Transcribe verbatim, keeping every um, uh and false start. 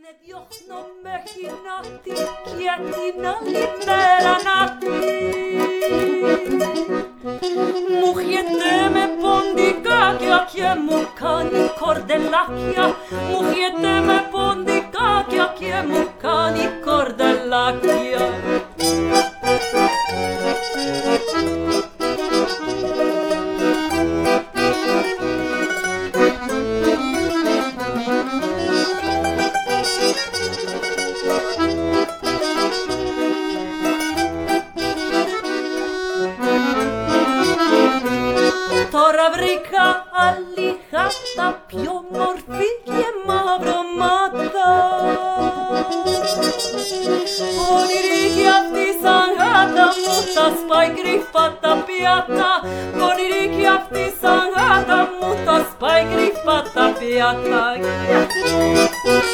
διώχνω μέχρι να'τη και την άλλη μέρα να'τη. Μου χιέται με ποντικάκια και μου κάνει κορδελάκια. Μου χιέται με ποντικάκια και μου κάνει κορδελάκια. Τώρα βρήκα άλλη χάτα πιο μορφή και μαυρωμάτα. Πονηρή αυτή σαν γάτα μου τα σπάει κρυφά τα πιάτα. Πονηρή αυτή σαν γάτα μου τα σπάει κρυφά τα πιάτα.